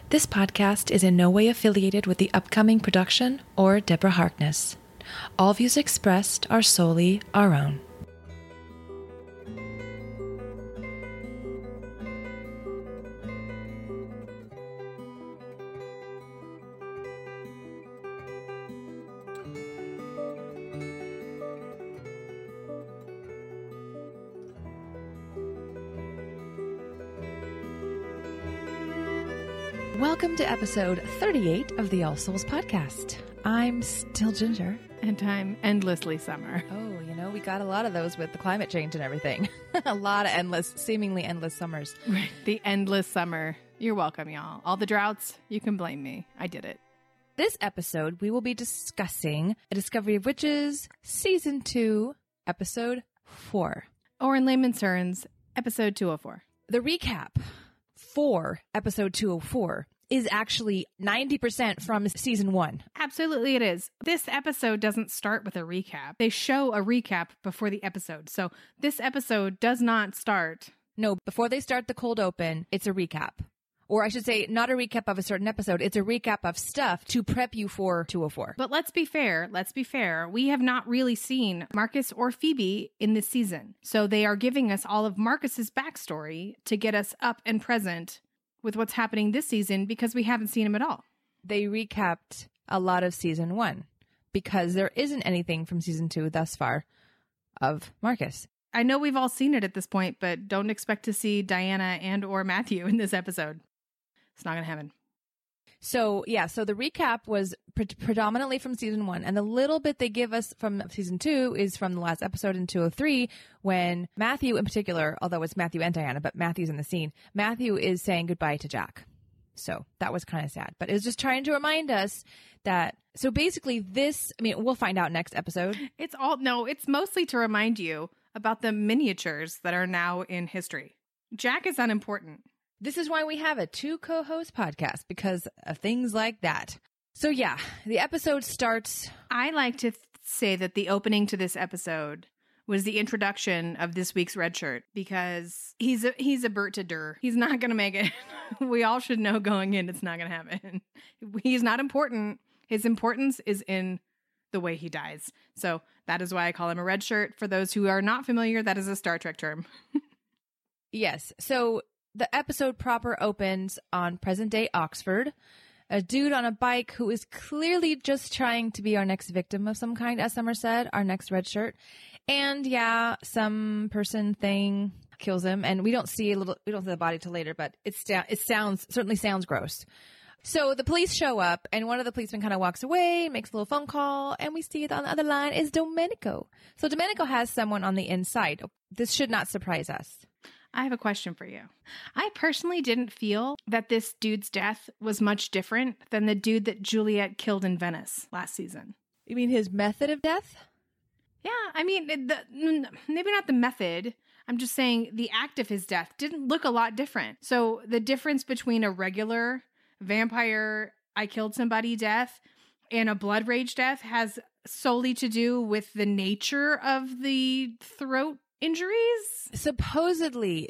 This podcast is in no way affiliated with the upcoming production or Deborah Harkness. All views expressed are solely our own. Welcome to episode 38 of the All Souls podcast. I'm still Ginger. And I'm endlessly Summer. Oh, we got a lot of those with the climate change and everything. A lot of seemingly endless summers. Right. The endless summer. You're welcome, y'all. All the droughts, you can blame me. I did it. This episode, we will be discussing A Discovery of Witches, Season 2, Episode 4. Or in layman's terms, Episode 204. The recap for Episode 204 is actually 90% from Season 1. Absolutely it is. This episode doesn't start with a recap. They show a recap before the episode. So this episode does not start. No, before they start the cold open, it's a recap. Or I should say, not a recap of a certain episode. It's a recap of stuff to prep you for 204. But let's be fair. We have not really seen Marcus or Phoebe in this season. So they are giving us all of Marcus's backstory to get us up and present with what's happening this season because we haven't seen him at all. They recapped a lot of Season 1 because there isn't anything from Season 2 thus far of Marcus. I know we've all seen it at this point, but don't expect to see Diana and or Matthew in this episode. It's not going to happen. So the recap was predominantly from Season 1, and the little bit they give us from Season 2 is from the last episode in 203, when Matthew in particular, although it's Matthew and Diana, but Matthew's in the scene, Matthew is saying goodbye to Jack. So that was kind of sad, but it was just trying to remind us that, so basically we'll find out next episode. It's mostly to remind you about the miniatures that are now in history. Jack is unimportant. This is why we have a 2 co-host podcast, because of things like that. So yeah, the episode starts. I like to say that the opening to this episode was the introduction of this week's red shirt, because he's a Bert to Dur. He's not going to make it. We all should know going in, it's not going to happen. He's not important. His importance is in the way he dies. So that is why I call him a red shirt. For those who are not familiar, that is a Star Trek term. Yes. So the episode proper opens on present-day Oxford. A dude on a bike who is clearly just trying to be our next victim of some kind, as Summer said, our next red shirt. And yeah, some person thing kills him, and we don't see the body till later, but it certainly sounds gross. So the police show up, and one of the policemen kind of walks away, makes a little phone call, and we see that on the other line is Domenico. So Domenico has someone on the inside. This should not surprise us. I have a question for you. I personally didn't feel that this dude's death was much different than the dude that Juliet killed in Venice last season. You mean his method of death? Yeah, I mean, maybe not the method. I'm just saying the act of his death didn't look a lot different. So the difference between a regular vampire, I killed somebody death and a blood rage death has solely to do with the nature of the throat injuries? Supposedly,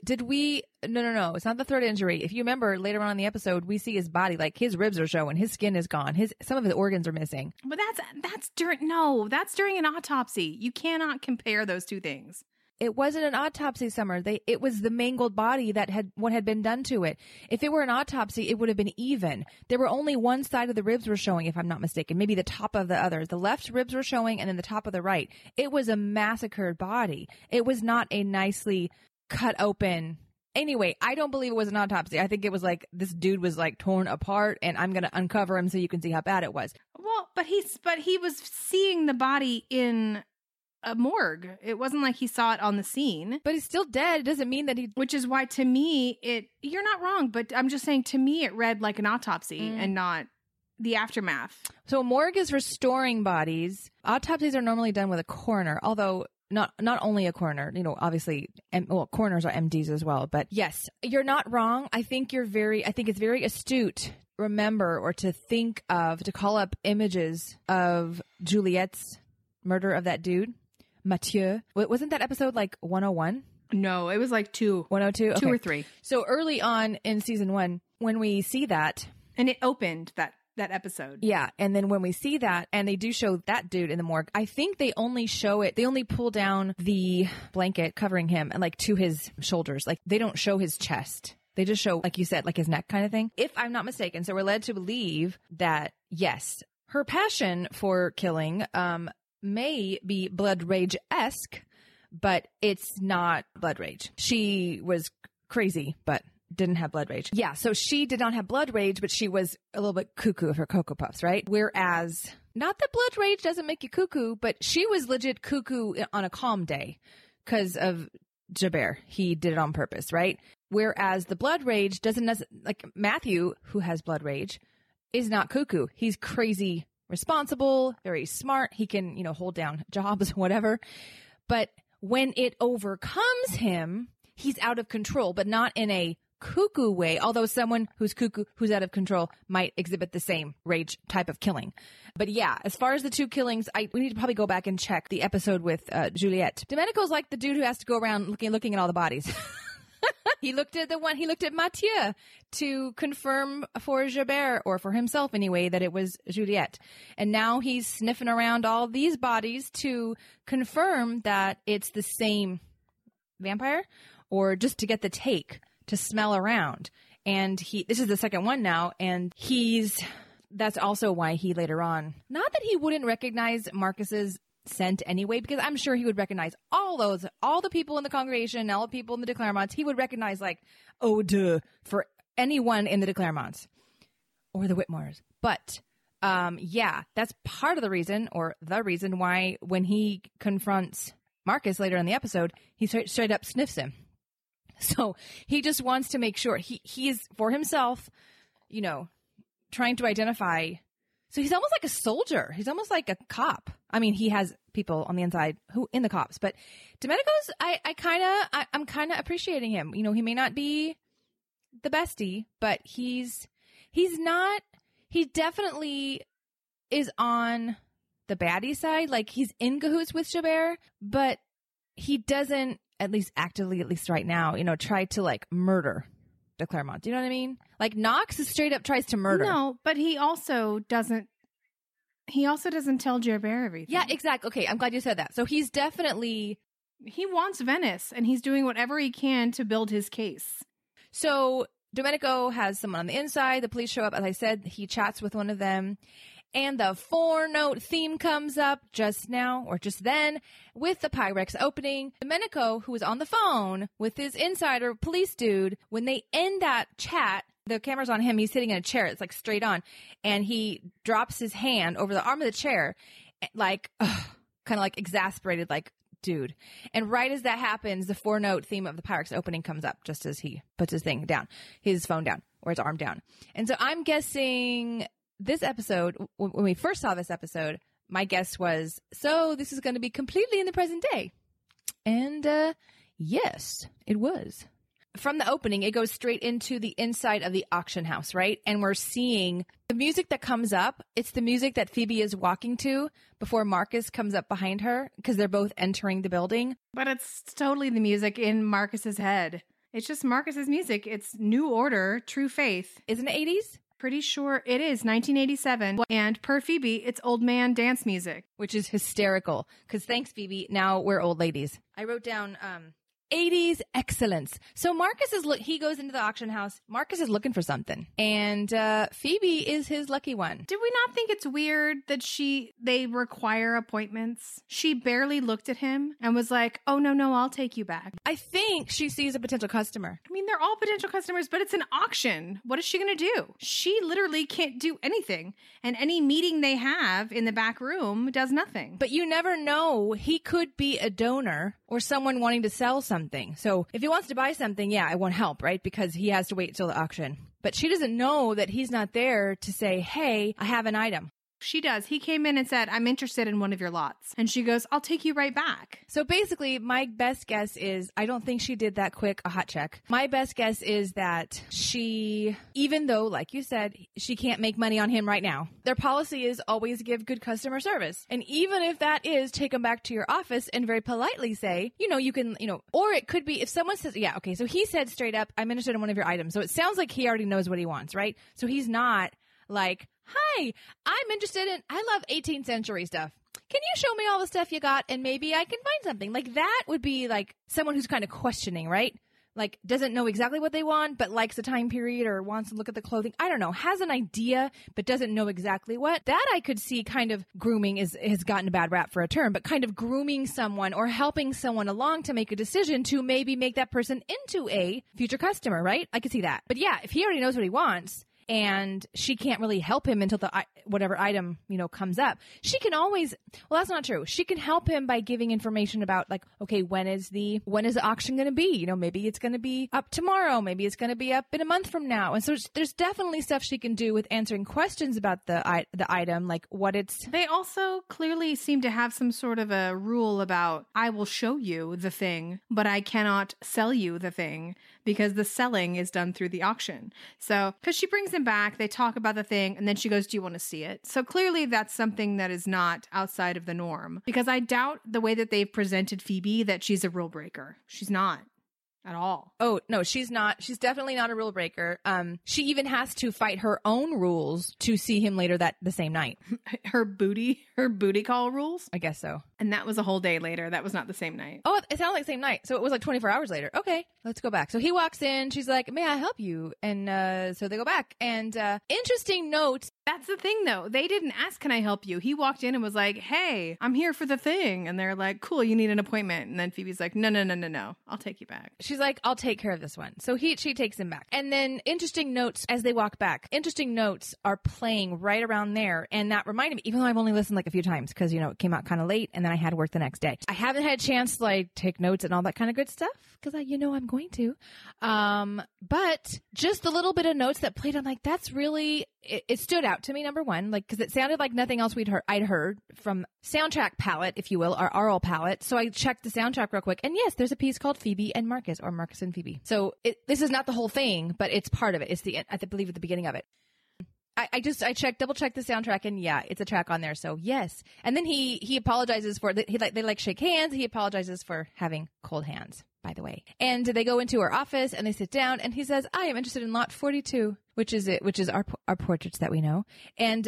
No, it's not the throat injury. If you remember, later on in the episode, we see his body, like his ribs are showing, his skin is gone, some of his organs are missing. But that's during an autopsy. You cannot compare those two things. It wasn't an autopsy, Summer. It was the mangled body what had been done to it. If it were an autopsy, it would have been even. There were only one side of the ribs were showing, if I'm not mistaken. Maybe the top of the other. The left ribs were showing, and then the top of the right. It was a massacred body. It was not a nicely cut open. Anyway, I don't believe it was an autopsy. I think it was like this dude was like torn apart, and I'm going to uncover him so you can see how bad it was. Well, but he was seeing the body in a morgue. It wasn't like he saw it on the scene. But he's still dead. It doesn't mean that Which is why, to me, you're not wrong, but I'm just saying, to me, it read like an autopsy and not the aftermath. So a morgue is for storing bodies. Autopsies are normally done with a coroner, although not only a coroner, obviously, coroners are MDs as well. But yes, you're not wrong. I think it's very astute, remember, or to call up images of Juliet's murder of that dude. Mathieu. Wasn't that episode like 101? No, it was like 2. 102? Okay. 2 or 3. So early on in season 1, when we see that, And it opened that episode. Yeah. And then when we see that, and they do show that dude in the morgue, I think they only show it, they only pull down the blanket covering him and like to his shoulders. Like they don't show his chest. They just show, like you said, like his neck kind of thing. If I'm not mistaken. So we're led to believe that, yes, her passion for killing may be blood rage-esque, but it's not blood rage. She was crazy, but didn't have blood rage. Yeah, so she did not have blood rage, but she was a little bit cuckoo of her Cocoa Puffs, right? Whereas, not that blood rage doesn't make you cuckoo, but she was legit cuckoo on a calm day because of Jabber. He did it on purpose, right? Whereas the blood rage doesn't like Matthew, who has blood rage, is not cuckoo. He's crazy responsible, very smart. He can, hold down jobs, whatever. But when it overcomes him, he's out of control, but not in a cuckoo way, although someone who's cuckoo, who's out of control, might exhibit the same rage type of killing. But yeah, as far as the two killings, we need to probably go back and check the episode with Juliette. Domenico's like the dude who has to go around looking at all the bodies. He looked at Mathieu to confirm for Jabber, or for himself anyway, that it was Juliette. And now he's sniffing around all these bodies to confirm that it's the same vampire, or just to get the take, to smell around. And this is the second one now, and that's also why he later on, not that he wouldn't recognize Marcus's scent anyway, because I'm sure he would recognize all the people in the congregation, all the people in the de Claremonts. He would recognize like eau de for anyone in the de Claremonts or the Whitmores. But yeah, that's part of the reason, or the reason why when he confronts Marcus later in the episode, he straight up sniffs him. So he just wants to make sure he is for himself, trying to identify. So he's almost like a soldier. He's almost like a cop. I mean, he has people on the inside who in the cops, but Domenico's, I'm kind of appreciating him. He may not be the bestie, but he definitely is on the baddie side. Like he's in cahoots with Jabber, but he doesn't, at least actively, at least right now, try to like murder de Claremont. Do you know what I mean? Like Knox straight up tries to murder. No, but he also doesn't tell Jabber everything. Yeah, exactly. Okay, I'm glad you said that. So he's definitely... He wants Venice, and he's doing whatever he can to build his case. So Domenico has someone on the inside. The police show up. As I said, he chats with one of them. And the 4-note theme comes up just now, or just then, with the Pyrex opening. Domenico, who is on the phone with his insider police dude, when they end that chat, the camera's on him. He's sitting in a chair. It's like straight on. And he drops his hand over the arm of the chair, like, kind of like exasperated, like, dude. And right as that happens, the 4-note theme of the Pyrex opening comes up just as he puts his thing down, his phone down, or his arm down. And so I'm guessing this episode, when we first saw this episode, my guess was, so this is going to be completely in the present day. And yes, it was. From the opening, it goes straight into the inside of the auction house, right? And we're seeing the music that comes up. It's the music that Phoebe is walking to before Marcus comes up behind her, because they're both entering the building. But it's totally the music in Marcus's head. It's just Marcus's music. It's New Order, True Faith. Isn't it 80s? Pretty sure it is 1987. And per Phoebe, it's old man dance music. Which is hysterical, because thanks, Phoebe, now we're old ladies. I wrote down 80s excellence. So Marcus he goes into the auction house. Marcus is looking for something, and Phoebe is his lucky one. Did we not think it's weird that they require appointments? She barely looked at him and was like, "Oh no, I'll take you back." I think she sees a potential customer. I mean, they're all potential customers, but it's an auction. What is she going to do? She literally can't do anything, and any meeting they have in the back room does nothing. But you never know. He could be a donor or someone wanting to sell something. So if he wants to buy something, yeah, it won't help, right? Because he has to wait till the auction. But she doesn't know that he's not there to say, hey, I have an item. She does. He came in and said, I'm interested in one of your lots. And she goes, I'll take you right back. So basically, my best guess is, I don't think she did that quick a hot check. My best guess is that she, even though, like you said, she can't make money on him right now, their policy is always give good customer service. And even if that is take him back to your office and very politely say, you can, or it could be if someone says, yeah, okay, so he said straight up, I'm interested in one of your items. So it sounds like he already knows what he wants, right? So he's not like, hi, I'm interested in, I love 18th century stuff. Can you show me all the stuff you got and maybe I can find something? Like that would be like someone who's kind of questioning, right? Like doesn't know exactly what they want, but likes the time period or wants to look at the clothing. I don't know, has an idea, but doesn't know exactly what. That I could see kind of grooming has gotten a bad rap for a term, but kind of grooming someone or helping someone along to make a decision to maybe make that person into a future customer, right? I could see that. But yeah, if he already knows what he wants, and she can't really help him until the whatever item, comes up. She can always, well, that's not true. She can help him by giving information about like, okay, when is the auction going to be? Maybe it's going to be up tomorrow. Maybe it's going to be up in a month from now. And so there's definitely stuff she can do with answering questions about the item, like what it's. They also clearly seem to have some sort of a rule about, I will show you the thing, but I cannot sell you the thing because the selling is done through the auction. So, because she brings him back, they talk about the thing, and then she goes, do you want to see it? So clearly that's something that is not outside of the norm, because I doubt the way that they've presented Phoebe that she's a rule breaker. She's not. At all. Oh, no, she's not. She's definitely not a rule breaker. She even has to fight her own rules to see him later the same night. Her booty call rules? I guess so. And that was a whole day later. That was not the same night. Oh, it sounded like the same night. So it was like 24 hours later. Okay, let's go back. So he walks in. She's like, may I help you? And so they go back. And interesting note. That's the thing, though. They didn't ask, can I help you? He walked in and was like, hey, I'm here for the thing. And they're like, cool, you need an appointment. And then Phoebe's like, no. I'll take you back. She's like, I'll take care of this one. So she takes him back. And then interesting notes as they walk back. Interesting notes are playing right around there. And that reminded me, even though I've only listened like a few times because, it came out kind of late and then I had work the next day. I haven't had a chance to like take notes and all that kind of good stuff because I'm going to. But just the little bit of notes that played, I'm like, that's really, it stood out to me, number one, like, because it sounded like nothing else I'd heard from soundtrack palette, if you will, our oral palette. So I checked the soundtrack real quick. And yes, there's a piece called Phoebe and Marcus, or Marcus and Phoebe. So this is not the whole thing, but it's part of it. It's I believe at the beginning of it. I double checked the soundtrack, and yeah, it's a track on there. So yes. And then he apologizes for they shake hands. He apologizes for having cold hands, by the way. And they go into her office and they sit down, and he says, I am interested in lot 42, which is our portraits that we know. And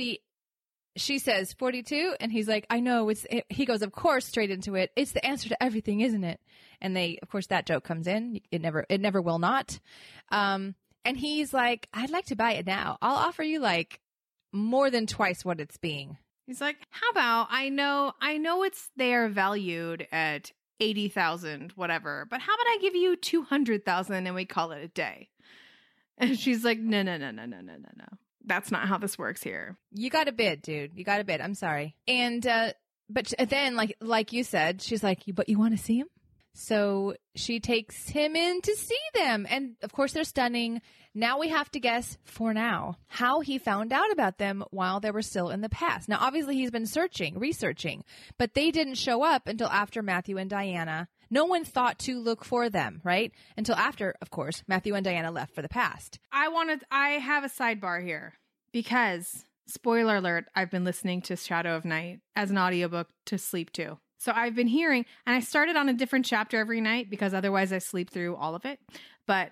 she says 42, and he's like, I know he goes, of course, straight into it. It's the answer to everything, isn't it? And of course, that joke comes in. It never will not. And he's like, I'd like to buy it now. I'll offer you like more than twice what it's being. He's like, how about, I know they are valued at 80,000, whatever, but how about I give you 200,000 and we call it a day? And she's like, no. That's not how this works here. You got a bid, dude. You got a bid. I'm sorry. And, but then like you said, she's like, but you want to see him? So she takes him in to see them. And of course they're stunning. Now we have to guess, for now, how he found out about them while they were still in the past. Now, obviously he's been researching, but they didn't show up until after Matthew and Diana. No one thought to look for them, right? Until after, of course, Matthew and Diana left for the past. I have a sidebar here because, spoiler alert, I've been listening to Shadow of Night as an audiobook to sleep to. So I've been hearing, and I started on a different chapter every night because otherwise I sleep through all of it. But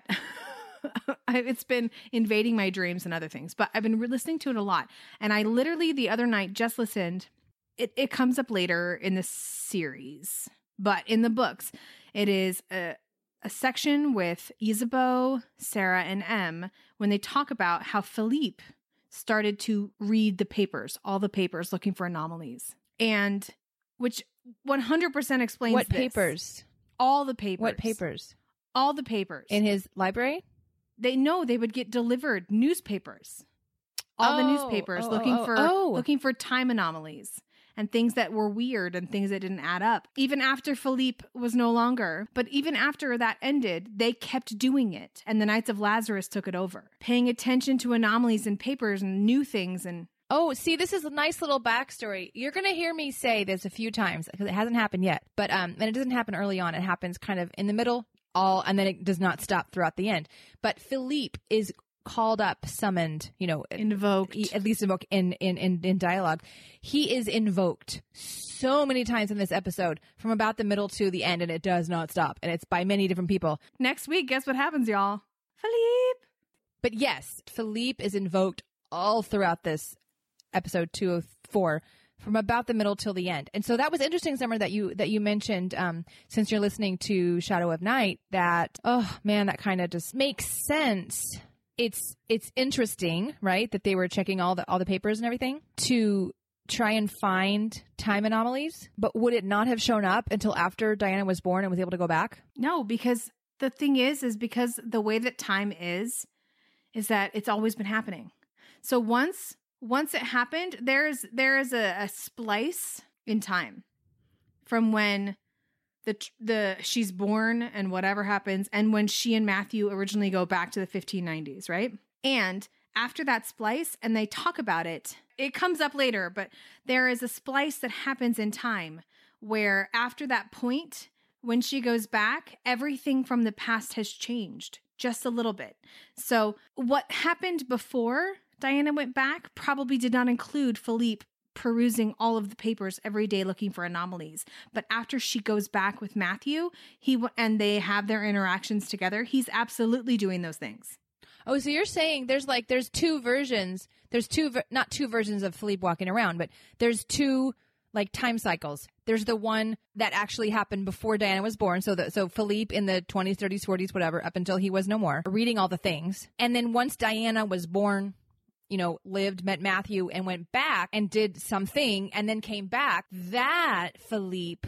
it's been invading my dreams and other things. But I've been listening to it a lot. And I literally the other night just listened. It comes up later in the series. But in the books, it is a section with Isabeau, Sarah, and Em when they talk about how Philippe started to read the papers, all the papers looking for anomalies. And which 100% explains what this. Papers? All the papers. What papers? All the papers. In his library? They would get delivered newspapers. All the newspapers looking for time anomalies and things that were weird and things that didn't add up. Even after Philippe was no longer. But even after that ended, they kept doing it. And the Knights of Lazarus took it over. Paying attention to anomalies in papers and new things and Oh, see, this is a nice little backstory. You're going to hear me say this a few times because it hasn't happened yet. But and it doesn't happen early on. It happens kind of in the middle, and then it does not stop throughout the end. But Philippe is called up, summoned, invoked, at least invoked in dialogue. He is invoked so many times in this episode from about the middle to the end, and it does not stop. And it's by many different people. Next week, guess what happens, y'all? Philippe. But yes, Philippe is invoked all throughout this episode 204 from about the middle till the end. And so that was interesting, Summer, that you mentioned, since you're listening to Shadow of Night, that, oh man, that kind of just makes sense. It's interesting, right? That they were checking all the papers and everything to try and find time anomalies, but would it not have shown up until after Diana was born and was able to go back? No, because the thing is because the way that time is that it's always been happening. So once it happened, there is a splice in time from when the she's born and whatever happens, and when she and Matthew originally go back to the 1590s, right? And after that splice, and they talk about it, it comes up later, but there is a splice that happens in time where after that point, when she goes back, everything from the past has changed just a little bit. So what happened before Diana went back probably did not include Philippe perusing all of the papers every day looking for anomalies. But after she goes back with Matthew, and they have their interactions together, he's absolutely doing those things. Oh, so you're saying there's two versions. There's not two versions of Philippe walking around, but there's two time cycles. There's the one that actually happened before Diana was born. So Philippe in the 20s, 30s, 40s, whatever, up until he was no more, reading all the things. And then once Diana was born, lived, met Matthew, and went back and did something, and then came back, that Philippe,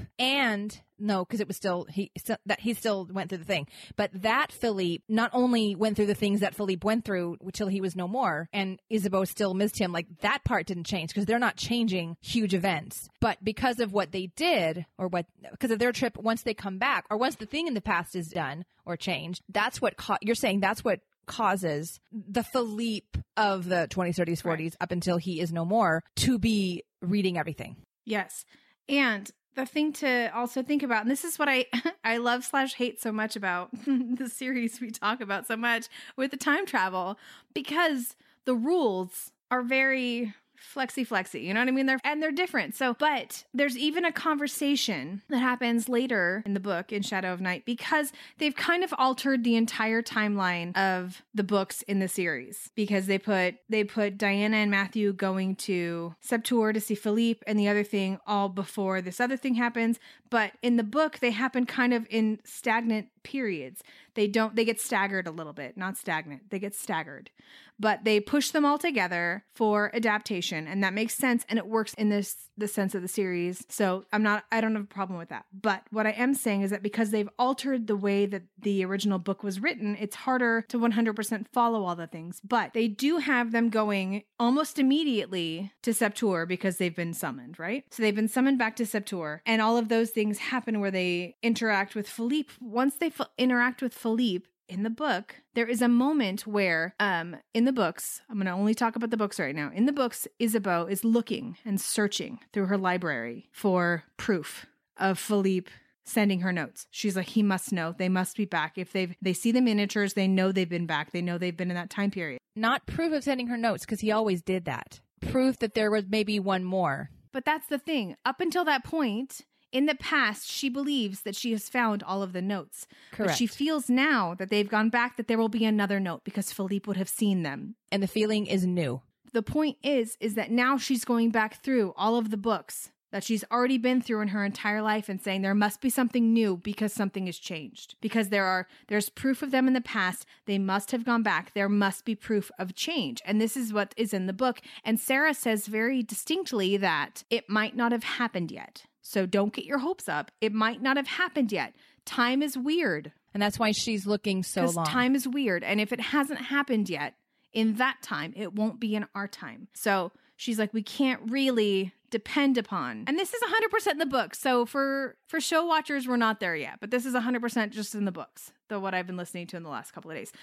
because it was still, he still went through the thing, but that Philippe not only went through the things that Philippe went through till he was no more, and Isabeau still missed him, that part didn't change, because they're not changing huge events. But because of what they did, because of their trip, once they come back, or once the thing in the past is done or changed, that's what, you're saying that's what causes the Philippe of the 20s, 30s, 40s, right, up until he is no more, to be reading everything. Yes. And the thing to also think about, and this is what I love / hate so much about the series we talk about so much with the time travel, because the rules are very flexy, you know what I mean? They're different. So, but there's even a conversation that happens later in the book in Shadow of Night, because they've kind of altered the entire timeline of the books in the series, because they put Diana and Matthew going to Septour to see Philippe and the other thing all before this other thing happens. But in the book, they happen kind of in stagnant periods. They get staggered a little bit, not stagnant. They get staggered, but they push them all together for adaptation. And that makes sense. And it works in the sense of the series. So I don't have a problem with that. But what I am saying is that because they've altered the way that the original book was written, it's harder to 100% follow all the things, but they do have them going almost immediately to Septour because they've been summoned, right? So they've been summoned back to Septour, and all of those things happen where they interact with Philippe. Once they interact with Philippe in the book, there is a moment where in the books, I'm going to only talk about the books right now. In the books, Isabeau is looking and searching through her library for proof of Philippe sending her notes. She's like, he must know. They must be back. If they see the miniatures, they know they've been back. They know they've been in that time period. Not proof of sending her notes, because he always did that. Proof that there was maybe one more. But that's the thing. Up until that point, in the past, she believes that she has found all of the notes. Correct. But she feels now that they've gone back that there will be another note because Philippe would have seen them. And the feeling is new. The point is that now she's going back through all of the books that she's already been through in her entire life and saying there must be something new because something has changed. Because there's proof of them in the past. They must have gone back. There must be proof of change. And this is what is in the book. And Sarah says very distinctly that it might not have happened yet. So don't get your hopes up. It might not have happened yet. Time is weird. And that's why she's looking so long. Because time is weird. And if it hasn't happened yet in that time, it won't be in our time. So she's like, we can't really depend upon. And this is 100% in the book. So for show watchers, we're not there yet. But this is 100% just in the books, though what I've been listening to in the last couple of days.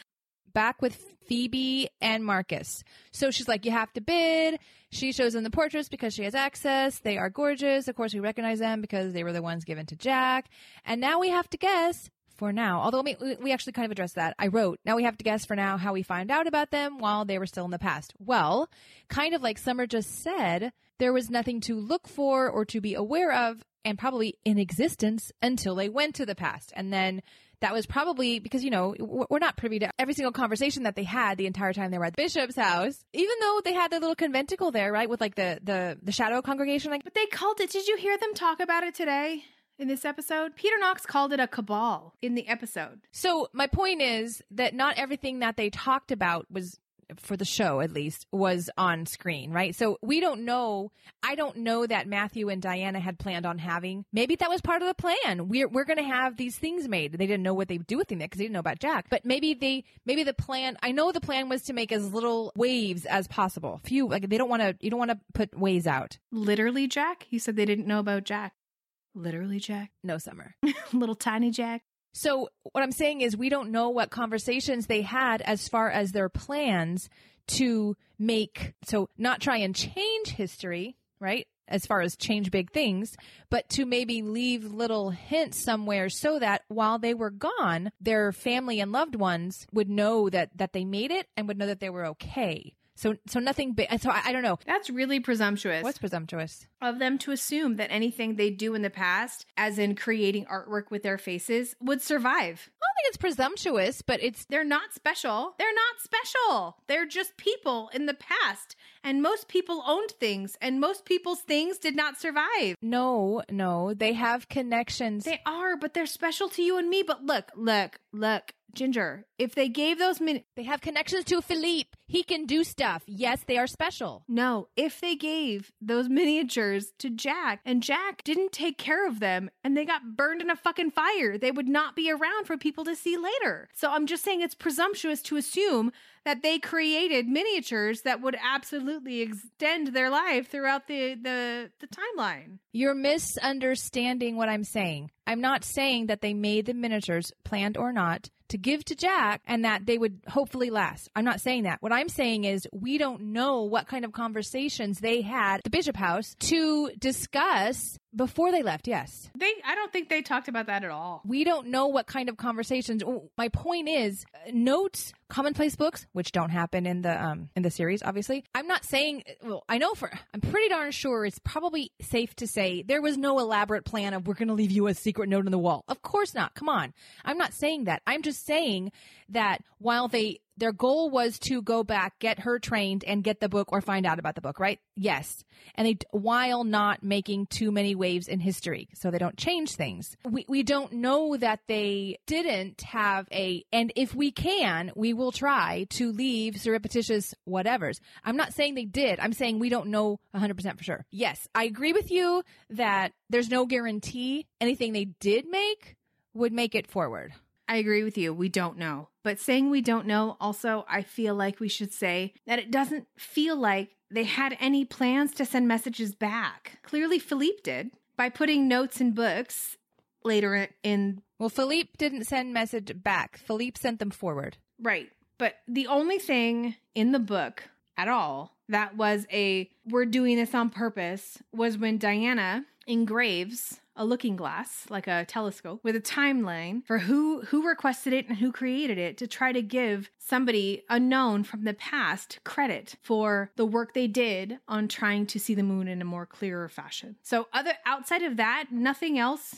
back with Phoebe and Marcus. So she's like, you have to bid. She shows them the portraits because she has access. They are gorgeous. Of course, we recognize them because they were the ones given to Jack. And now we have to guess for now, although we actually kind of addressed that. I wrote, now we have to guess for now how we find out about them while they were still in the past. Well, kind of like Summer just said, there was nothing to look for or to be aware of and probably in existence until they went to the past. And then that was probably because, we're not privy to every single conversation that they had the entire time they were at the bishop's house, even though they had the little conventicle there, right? With like the shadow congregation. Like, but they called it, did you hear them talk about it today? In this episode, Peter Knox called it a cabal in the episode. So my point is that not everything that they talked about was, for the show at least, was on screen, right? So we don't know. I don't know that Matthew and Diana had planned on having. Maybe that was part of the plan. We're going to have these things made. They didn't know what they would do with them because they didn't know about Jack. But maybe the plan. I know the plan was to make as little waves as possible. Few, like you don't want to put waves out. Literally, Jack. You said they didn't know about Jack. Literally, Jack. No, Summer. Little tiny Jack. So what I'm saying is we don't know what conversations they had as far as their plans to make, so not try and change history, right? As far as change big things, but to maybe leave little hints somewhere so that while they were gone, their family and loved ones would know that they made it and would know that they were okay. So nothing big. So I don't know. That's really presumptuous. What's presumptuous? Of them to assume that anything they do in the past, as in creating artwork with their faces, would survive. I don't think it's presumptuous, but they're not special. They're not special. They're just people in the past. And most people owned things, and most people's things did not survive. No, they have connections. They are, but they're special to you and me. But look, Ginger, if they gave those they have connections to Philippe. He can do stuff. Yes, they are special. No, if they gave those miniatures to Jack and Jack didn't take care of them and they got burned in a fucking fire, they would not be around for people to see later. So I'm just saying it's presumptuous to assume that they created miniatures that would absolutely extend their life throughout the timeline. You're misunderstanding what I'm saying. I'm not saying that they made the miniatures, planned or not, to give to Jack and that they would hopefully last. I'm not saying that. What I'm saying is we don't know what kind of conversations they had at the Bishop House to discuss before they left. Yes. I don't think they talked about that at all. We don't know what kind of conversations. My point is notes, commonplace books, which don't happen in the series, obviously. I'm not saying, I'm pretty darn sure it's probably safe to say there was no elaborate plan of we're going to leave you a secret note on the wall. Of course not. Come on. I'm not saying that. I'm just saying that while their goal was to go back, get her trained, and get the book or find out about the book, right? Yes. And while not making too many waves in history, so they don't change things. We don't know that they didn't have and if we can, we will try to leave surreptitious whatevers. I'm not saying they did. I'm saying we don't know 100% for sure. Yes, I agree with you that there's no guarantee anything they did make would make it forward. I agree with you. We don't know. But saying we don't know, also, I feel like we should say that it doesn't feel like they had any plans to send messages back. Clearly, Philippe did by putting notes in books later in. Well, Philippe didn't send message back. Philippe sent them forward. Right. But the only thing in the book at all that was we're doing this on purpose was when Diana engraves a looking glass, like a telescope, with a timeline for who requested it and who created it to try to give somebody unknown from the past credit for the work they did on trying to see the moon in a more clearer fashion. So outside of that, nothing else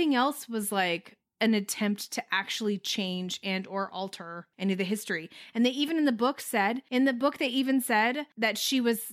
was like an attempt to actually change and or alter any of the history. And they even in the book they even said that she was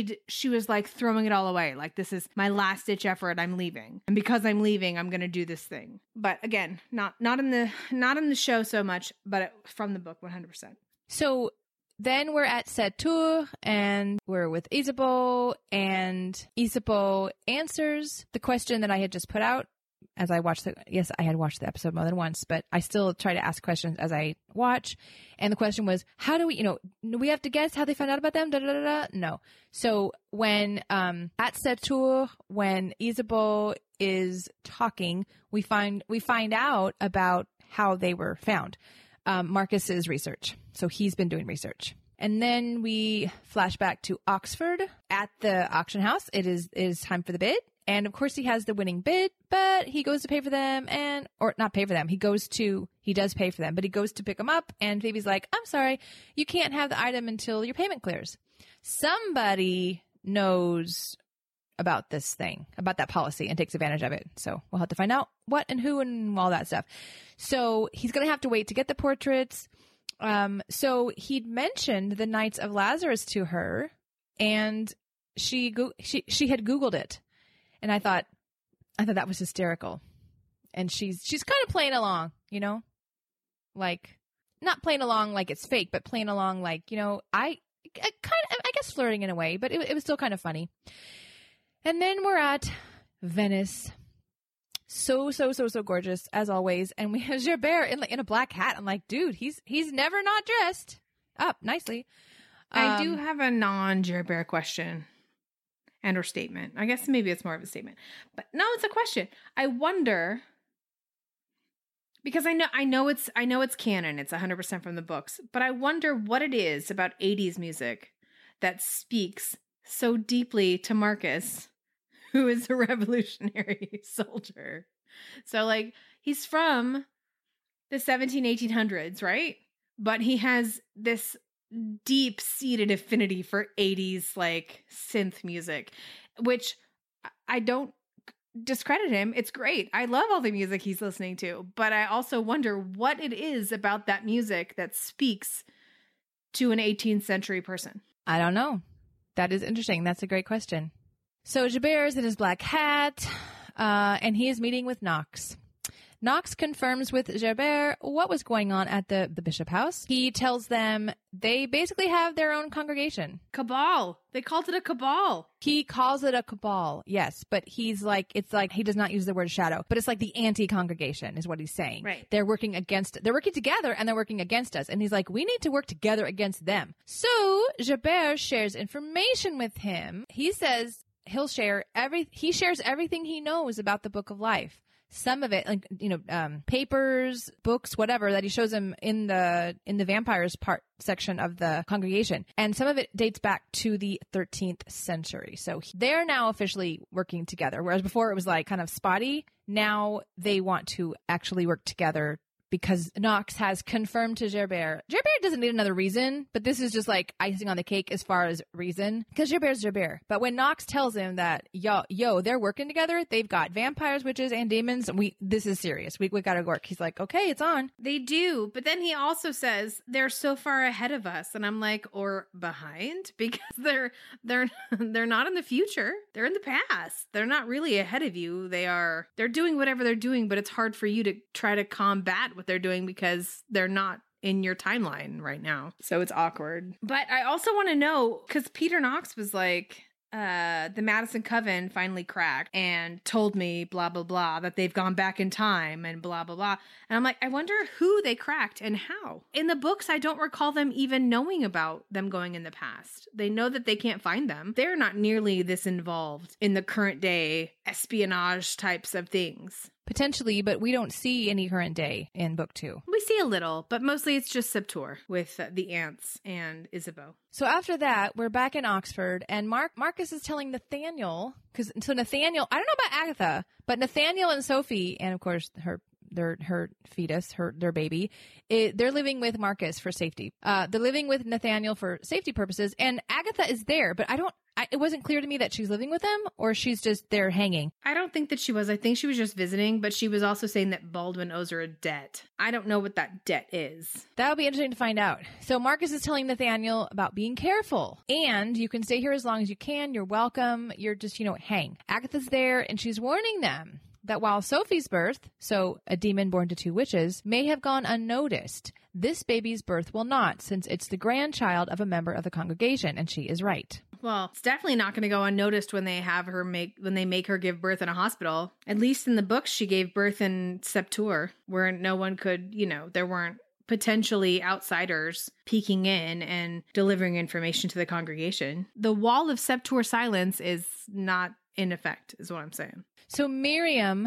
like throwing it all away. Like, this is my last ditch effort. I'm leaving. And because I'm leaving, I'm going to do this thing. But again, not in the show so much, but from the book 100%. So then we're at Sept-Tours and we're with Isabeau, and Isabeau answers the question that I had just put out. As I watched I had watched the episode more than once, but I still try to ask questions as I watch. And the question was, how do we, we have to guess how they found out about them? Da, da, da, da. No. So when, at Sept-Tours, when Isabeau is talking, we find out about how they were found. Marcus's research. So he's been doing research. And then we flash back to Oxford at the auction house. It is time for the bid. And of course he has the winning bid, but he goes to pay for them or not pay for them. He does pay for them, but he goes to pick them up. And Phoebe's like, I'm sorry, you can't have the item until your payment clears. Somebody knows about this thing, about that policy, and takes advantage of it. So we'll have to find out what and who and all that stuff. So he's going to have to wait to get the portraits. So he'd mentioned the Knights of Lazarus to her, and she had Googled it. And I thought that was hysterical. And she's kind of playing along, like not playing along like it's fake, but playing along like, I guess flirting in a way, but it was still kind of funny. And then we're at Venice. So gorgeous as always. And we have Gerbert in a black hat. I'm like, dude, he's never not dressed up nicely. I do have a non-Gerbert question. And or statement. I guess maybe it's more of a statement. But no, it's a question. I wonder, because I know it's canon. It's 100% from the books. But I wonder what it is about 80s music that speaks so deeply to Marcus, who is a revolutionary soldier. So like he's from the 1800s, right? But he has this deep-seated affinity for 80s like synth music, which I don't discredit him. It's great. I love all the music he's listening to, but I also wonder what it is about that music that speaks to an 18th century person. I don't know. That is interesting. That's a great question. So Gerbert is in his black hat, and he is meeting with Knox. Knox confirms with Gerbert what was going on at the Bishop House. He tells them they basically have their own congregation. Cabal. They called it a cabal. He calls it a cabal, yes. But it's like he does not use the word shadow. But it's like the anti-congregation is what he's saying. Right. They're working together and they're working against us. And he's like, we need to work together against them. So Gerbert shares information with him. He says he shares everything he knows about the Book of Life. Some of it, like, papers, books, whatever, that he shows him in the vampires part section of the congregation. And some of it dates back to the 13th century. So they're now officially working together. Whereas before it was like kind of spotty. Now they want to actually work together because Knox has confirmed to Gerbert. Gerbert doesn't need another reason, but this is just like icing on the cake as far as reason, because Gerbert's Gerbert. But when Knox tells him that, yo, they're working together, they've got vampires, witches, and demons, this is serious. We gotta work. He's like, okay, it's on. They do, but then he also says they're so far ahead of us, and I'm like, or behind, because they're not in the future. They're in the past. They're not really ahead of you. They're doing whatever they're doing, but it's hard for you to try to combat what they're doing because they're not in your timeline right now. So it's awkward. But I also want to know, because Peter Knox was like, the Madison Coven finally cracked and told me blah, blah, blah, that they've gone back in time and blah, blah, blah. And I'm like, I wonder who they cracked and how. In the books, I don't recall them even knowing about them going in the past. They know that they can't find them. They're not nearly this involved in the current day espionage types of things. Potentially, but we don't see any current day in book 2. We see a little, but mostly it's just Septur with the aunts and Isabeau. So after that, we're back in Oxford, and Marcus is telling Nathaniel, Nathaniel, I don't know about Agatha, but Nathaniel and Sophie, and of course her fetus, their baby, they're living with Marcus for safety. They're living with Nathaniel for safety purposes, and Agatha is there, but it wasn't clear to me that she's living with them or she's just there hanging. I don't think that she was. I think she was just visiting, but she was also saying that Baldwin owes her a debt. I don't know what that debt is. That'll be interesting to find out. So Marcus is telling Nathaniel about being careful, and you can stay here as long as you can. You're welcome. You're just, hang. Agatha's there, and she's warning them that while Sophie's birth, so a demon born to 2 witches, may have gone unnoticed, this baby's birth will not, since it's the grandchild of a member of the congregation, and she is right. Well, it's definitely not going to go unnoticed when they make her give birth in a hospital. At least in the books, she gave birth in Septur, where no one could, there weren't potentially outsiders peeking in and delivering information to the congregation. The wall of Septur silence is not in effect, is what I'm saying. So Miriam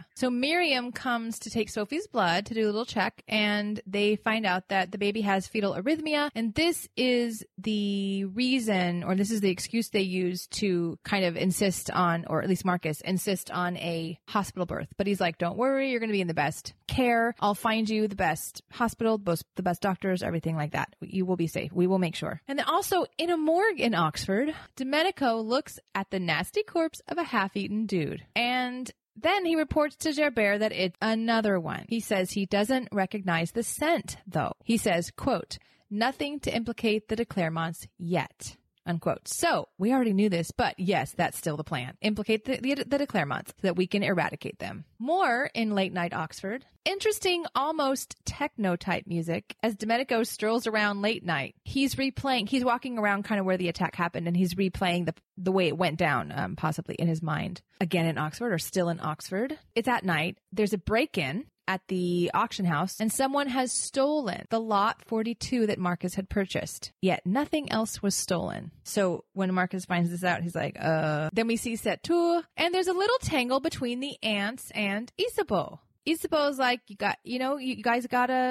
comes to take Sophie's blood to do a little check, and they find out that the baby has fetal arrhythmia. And this is the reason, or this is the excuse they use to kind of insist on, or at least Marcus insist on a hospital birth. But he's like, don't worry, you're going to be in the best care. I'll find you the best hospital, the best doctors, everything like that. You will be safe. We will make sure. And then also in a morgue in Oxford, Domenico looks at the nasty corpse of a half-eaten dude. And then he reports to Gerbert that it's another one. He says he doesn't recognize the scent, though. He says, quote, nothing to implicate the de Clermonts yet, unquote. So we already knew this, but yes, that's still the plan. Implicate the de Clermonts so that we can eradicate them. More in late night Oxford. Interesting, almost techno-type music as Domenico strolls around late night. He's walking around kind of where the attack happened, and he's replaying the way it went down, possibly in his mind. Again in Oxford, or still in Oxford. It's at night. There's a break-in at the auction house, and someone has stolen the lot 42 that Marcus had purchased. Yet nothing else was stolen. So when Marcus finds this out, he's like, Then we see set 2, and there's a little tangle between the aunts and Isabeau. Isabeau's like, you guys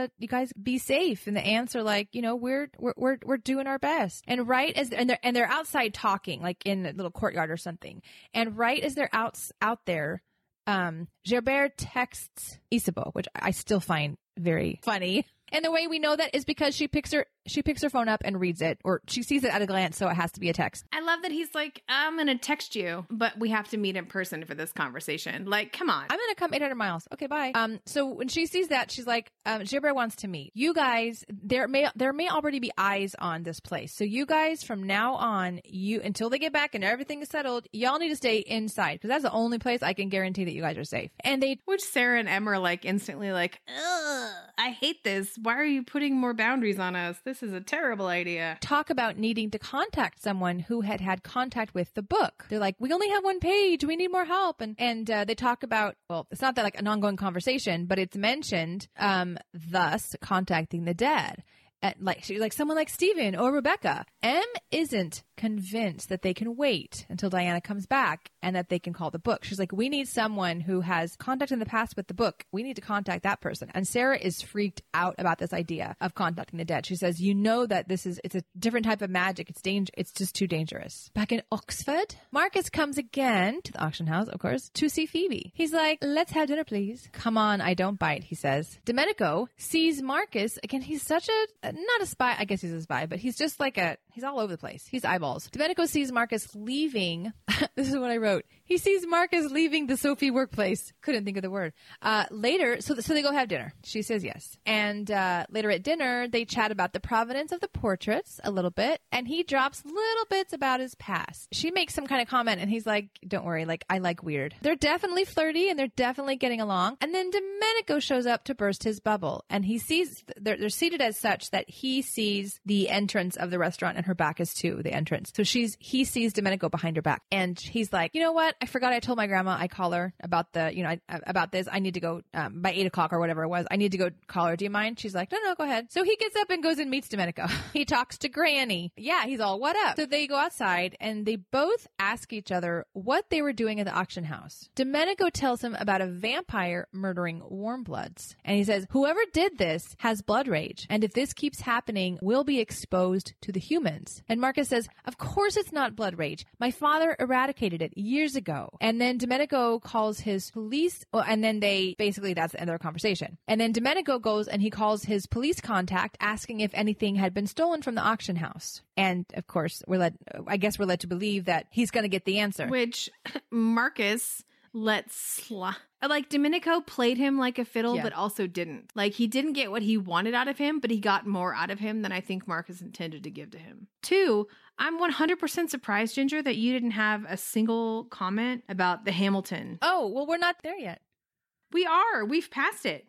be safe. And the aunts are like, we're doing our best. And right as, they're outside talking, like in a little courtyard or something. And right as they're out there, Gerbert texts Isabeau, which I still find very funny. And the way we know that is because she picks her phone up and reads it, or she sees it at a glance, so it has to be a text. I love that he's like, I'm going to text you, but we have to meet in person for this conversation. Like, come on. I'm going to come 800 miles. Okay, bye. So when she sees that, she's like, Gerbert wants to meet. You guys, there may already be eyes on this place. So you guys, from now on, until they get back and everything is settled, y'all need to stay inside, because that's the only place I can guarantee that you guys are safe. Which Sarah and Emma are like instantly like, ugh, I hate this. Why are you putting more boundaries on us? This is a terrible idea. Talk about needing to contact someone who had contact with the book. They're like, we only have one page. We need more help. And they talk about, well, it's not that like an ongoing conversation, but it's mentioned, thus contacting the dead. Like someone like Stephen or Rebecca. M isn't convinced that they can wait until Diana comes back and that they can call the book. She's like, we need someone who has contact in the past with the book. We need to contact that person. And Sarah is freaked out about this idea of contacting the dead. She says, that it's a different type of magic. It's just too dangerous. Back in Oxford, Marcus comes again to the auction house, of course, to see Phoebe. He's like, let's have dinner, please. Come on, I don't bite, he says. Domenico sees Marcus. Again, he's such not a spy. I guess he's a spy, but he's just like he's all over the place. He's eyeballs. Domenico sees Marcus leaving. This is what I wrote. He sees Marcus leaving the Sophie workplace. Couldn't think of the word. Later, so they go have dinner. She says yes. And later at dinner, they chat about the provenance of the portraits a little bit, and he drops little bits about his past. She makes some kind of comment, and he's like, don't worry, like, I like weird. They're definitely flirty, and they're definitely getting along. And then Domenico shows up to burst his bubble, and he sees, they're seated as such that he sees the entrance of the restaurant, and her back is to the entrance. So he sees Domenico behind her back, and he's like, you know what? I forgot I told my grandma I call her about about this. I need to go by 8 o'clock or whatever it was. I need to go call her. Do you mind? She's like, no, go ahead. So he gets up and goes and meets Domenico. He talks to Granny. Yeah, he's all, what up? So they go outside and they both ask each other what they were doing at the auction house. Domenico tells him about a vampire murdering warm bloods. And he says, whoever did this has blood rage. And if this keeps happening, we'll be exposed to the humans. And Marcus says, of course it's not blood rage. My father eradicated it years ago. And then Domenico calls his police, and then that's the end of their conversation. And then Domenico goes and he calls his police contact asking if anything had been stolen from the auction house. And of course, we're led to believe that he's going to get the answer. Which Marcus lets slide. Like, Domenico played him like a fiddle, but also didn't. Like, he didn't get what he wanted out of him, but he got more out of him than I think Marcus intended to give to him. 2, I'm 100% surprised, Ginger, that you didn't have a single comment about the Hamilton. Oh, well, we're not there yet. We are. We've passed it.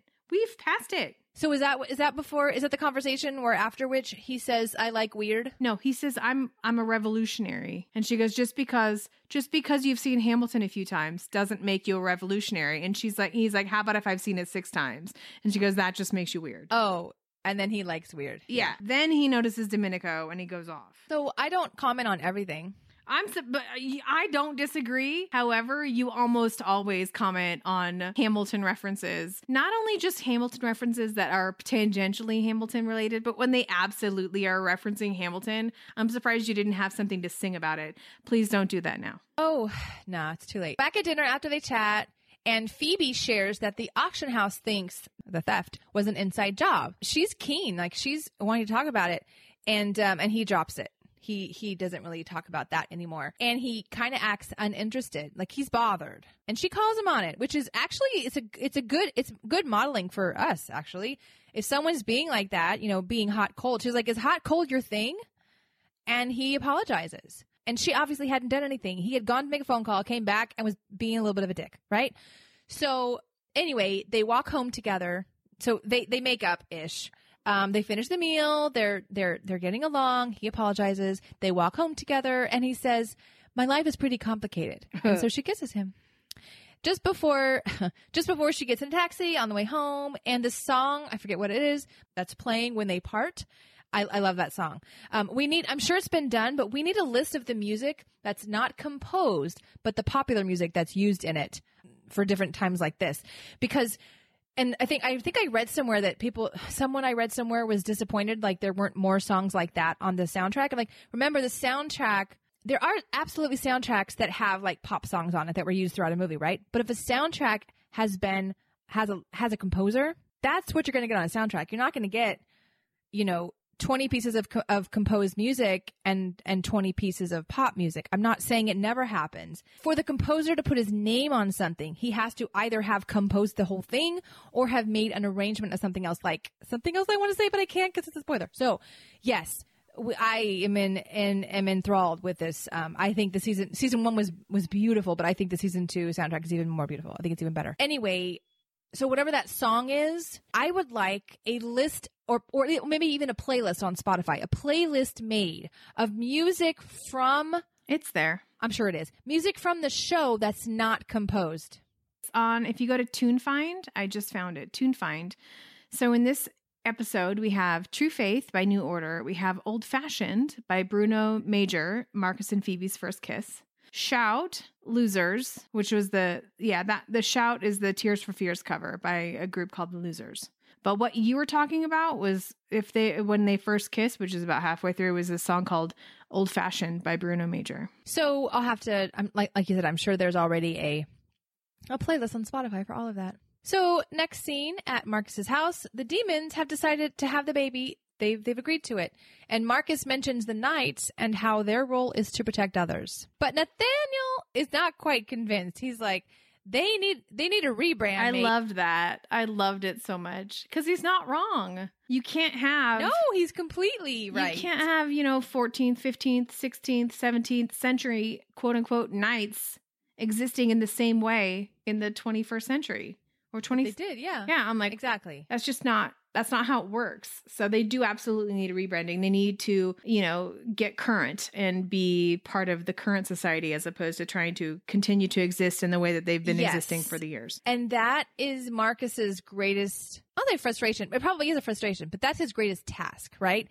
So is that before? Is that the conversation where after which he says, I like weird? No, he says, I'm a revolutionary. And she goes, just because you've seen Hamilton a few times doesn't make you a revolutionary. And he's like, how about if I've seen it 6 times? And she goes, that just makes you weird. Oh, and then he likes weird. Yeah. Then he notices Domenico and he goes off. So I don't comment on everything. But I don't disagree. However, you almost always comment on Hamilton references. Not only just Hamilton references that are tangentially Hamilton related, but when they absolutely are referencing Hamilton, I'm surprised you didn't have something to sing about it. Please don't do that now. Oh, nah, it's too late. Back at dinner after they chat, and Phoebe shares that the auction house thinks the theft was an inside job. She's keen, like she's wanting to talk about it, and he drops it. He doesn't really talk about that anymore. And he kind of acts uninterested, like he's bothered. And she calls him on it, which is actually, it's good modeling for us, actually. If someone's being like that, you know, being hot, cold, she's like, is hot, cold your thing? And he apologizes. And she obviously hadn't done anything. He had gone to make a phone call, came back and was being a little bit of a dick, right? So anyway, they walk home together. So they make up-ish. They finish the meal. They're getting along. He apologizes. They walk home together and he says, my life is pretty complicated. And so she kisses him just before she gets in a taxi on the way home. And the song, I forget what it is, that's playing when they part. I love that song. I'm sure it's been done, but we need a list of the music that's not composed, but the popular music that's used in it for different times like this, because and I think I read somewhere that someone I read somewhere was disappointed, like there weren't more songs like that on the soundtrack. I'm like, remember the soundtrack, there are absolutely soundtracks that have like pop songs on it that were used throughout a movie, right? But if a soundtrack has a composer, that's what you're going to get on a soundtrack. You're not going to get, 20 pieces of composed music and 20 pieces of pop music. I'm not saying it never happens. For the composer to put his name on something, he has to either have composed the whole thing or have made an arrangement of something else I want to say, but I can't because it's a spoiler. So yes, I am enthralled with this. I think the season 1 was beautiful, but I think the season 2 soundtrack is even more beautiful. I think it's even better. Anyway, so whatever that song is, I would like a list or maybe even a playlist on Spotify, a playlist made of music from... It's there. I'm sure it is. Music from the show that's not composed. If you go to TuneFind, I just found it, TuneFind. So in this episode, we have True Faith by New Order. We have Old Fashioned by Bruno Major, Marcus and Phoebe's first kiss. Shout, Losers, which was the Shout is the Tears for Fears cover by a group called The Losers. But what you were talking about was when they first kissed, which is about halfway through, was a song called Old Fashioned by Bruno Major. So I'll have to, like you said, I'm sure there's already a playlist on Spotify for all of that. So next scene at Marcus's house, the demons have decided to have the baby. They've agreed to it. And Marcus mentions the Knights and how their role is to protect others. But Nathaniel is not quite convinced. He's like, they need a rebrand. I loved that. I loved it so much because he's not wrong. You can't have... No, he's completely right. You can't have, 14th, 15th, 16th, 17th century, quote unquote, knights existing in the same way in the 21st century or 20th. They did, yeah. Yeah, I'm like, exactly. That's not how it works. So they do absolutely need a rebranding. They need to, get current and be part of the current society as opposed to trying to continue to exist in the way that they've been existing for the years. And that is Marcus's greatest, I'll say frustration. It probably is a frustration, but that's his greatest task, right?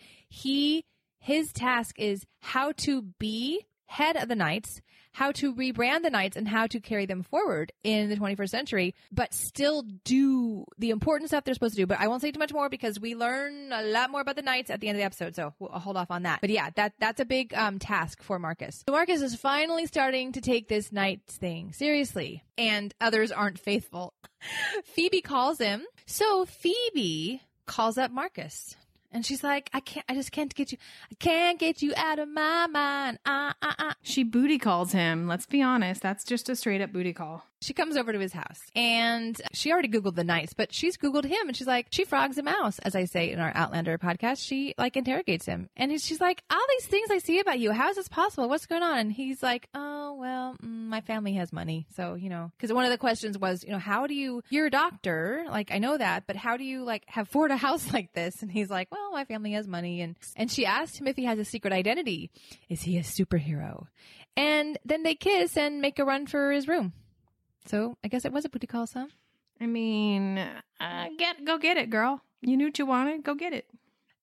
His task is how to be head of the Knights, how to rebrand the Knights, and how to carry them forward in the 21st century, but still do the important stuff they're supposed to do. But I won't say too much more because we learn a lot more about the Knights at the end of the episode, so I'll hold off on that. But yeah, that's a big task for Marcus. So Marcus is finally starting to take this Knights thing seriously, and others aren't faithful. Phoebe calls him. So Phoebe calls up Marcus. And she's like, I can't get you out of my mind. She booty calls him. Let's be honest. That's just a straight up booty call. She comes over to his house and she already Googled the Knights, but she's Googled him and she's like, she frogs a mouse, as I say in our Outlander podcast. She interrogates him and she's like, all these things I see about you. How is this possible? What's going on? And he's like, oh, well, my family has money. So, because one of the questions was, you're a doctor. Like, I know that, but how do you afford a house like this? And he's like, well, my family has money. And she asked him if he has a secret identity. Is he a superhero? And then they kiss and make a run for his room. So I guess it was a booty call, son. I mean, go get it, girl. You knew what you wanted. Go get it.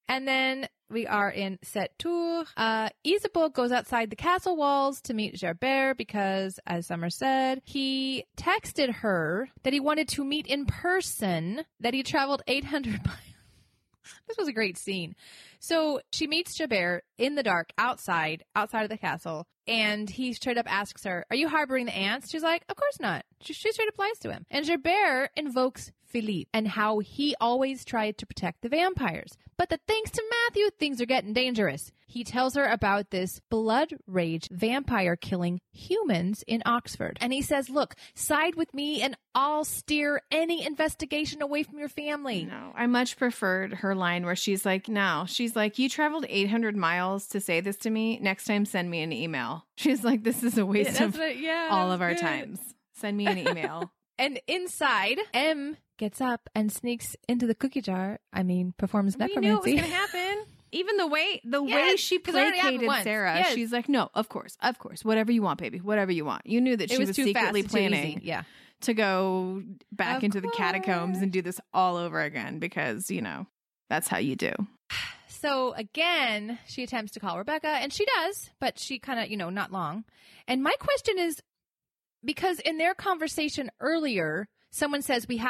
And then we are in set 2. Isabeau goes outside the castle walls to meet Gerbert because, as Summer said, he texted her that he wanted to meet in person, that he traveled 800 miles. This was a great scene. So she meets Gerbert in the dark outside of the castle, and he straight up asks her, "Are you harboring the ants?" She's like, "Of course not." She straight up lies to him. And Gerbert invokes Philippe and how he always tried to protect the vampires. But that thanks to Matthew, things are getting dangerous. He tells her about this blood rage vampire killing humans in Oxford. And he says, "Look, side with me and I'll steer any investigation away from your family." No, I much preferred her line where she's like, no, she's like, "You traveled 800 miles to say this to me. Next time, send me an email." She's like, "This is a waste of all of our times. Send me an email." And inside, M gets up and sneaks into the cookie jar. Performs necromancy. We knew it was going to happen. Even the way she placated Sarah, she's like, "No, of course, whatever you want, baby, whatever you want." You knew that she was secretly planning to go back into the catacombs and do this all over again because, that's how you do. So again, she attempts to call Rebecca, and she does, but she kind of, not long. And my question is, because in their conversation earlier, someone says we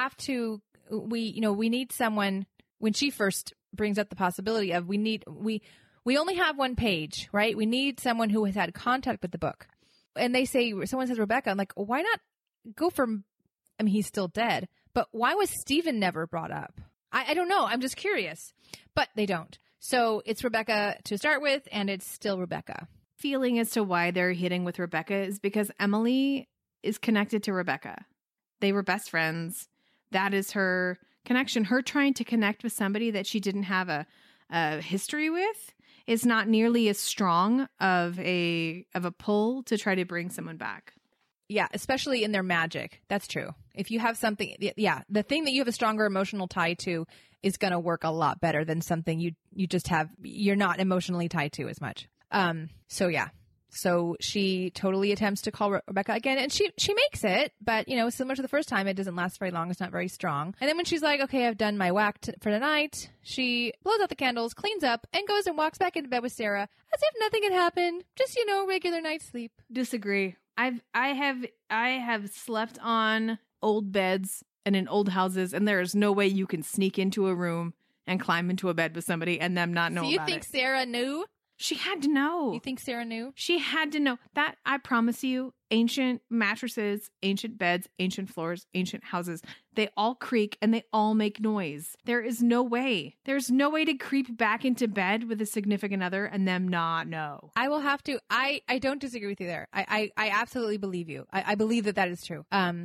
need someone, when she first brings up the possibility of we only have one page, right? We need someone who has had contact with the book. And someone says Rebecca. I'm like, why not go for, he's still dead, but why was Stephen never brought up? I don't know. I'm just curious, but they don't. So it's Rebecca to start with, and it's still Rebecca. Feeling as to why they're hitting with Rebecca is because Emily is connected to Rebecca. They were best friends. That is her connection. Her trying to connect with somebody that she didn't have a history with is not nearly as strong of a pull to try to bring someone back. Yeah, especially in their magic. That's true. If you have something, the thing that you have a stronger emotional tie to is going to work a lot better than something you're not emotionally tied to as much. So she totally attempts to call Rebecca again, and she makes it, but similar to the first time, it doesn't last very long. It's not very strong. And then when she's like, "Okay, I've done my whack for the night," she blows out the candles, cleans up, and goes and walks back into bed with Sarah as if nothing had happened. Just regular night's sleep. Disagree. I have slept on old beds and in old houses, and there is no way you can sneak into a room and climb into a bed with somebody and them not know about it. So you think Sarah knew? She had to know. You think Sarah knew? She had to know. That, I promise you, ancient mattresses, ancient beds, ancient floors, ancient houses, they all creak and they all make noise. There is no way. There's no way to creep back into bed with a significant other and them not know. I will have to. I don't disagree with you there. I absolutely believe you. I believe that is true.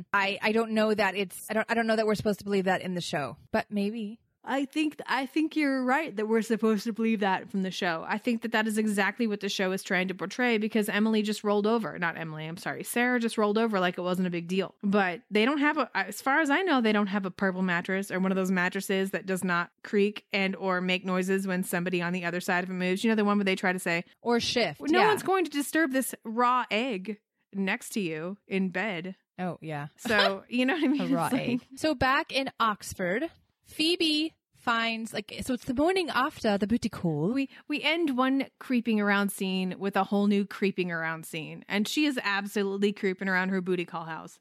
I don't know that I don't know that we're supposed to believe that in the show, but maybe. I think you're right that we're supposed to believe that from the show. I think that is exactly what the show is trying to portray because Emily just rolled over. Not Emily, I'm sorry. Sarah just rolled over like it wasn't a big deal. But they don't have as far as I know, they don't have a purple mattress or one of those mattresses that does not creak and or make noises when somebody on the other side of it moves. The one where they try to say, or shift. No one's going to disturb this raw egg next to you in bed. Oh, yeah. So, you know what I mean? A raw egg. So back in Oxford, Phoebe finds, so it's the morning after the booty call. We end one creeping around scene with a whole new creeping around scene. And she is absolutely creeping around her booty call house.